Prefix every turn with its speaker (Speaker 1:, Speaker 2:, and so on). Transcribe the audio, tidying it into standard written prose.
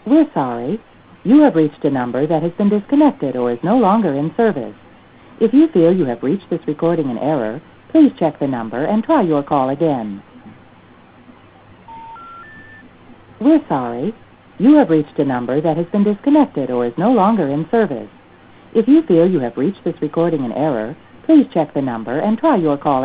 Speaker 1: We're sorry. You have reached a number that has been disconnected or is no longer in service. If you feel you have reached this recording in error, please check the number and try your call again. We're sorry. You have reached a number that has been disconnected or is no longer in service. If you feel you have reached this recording in error, please check the number and try your call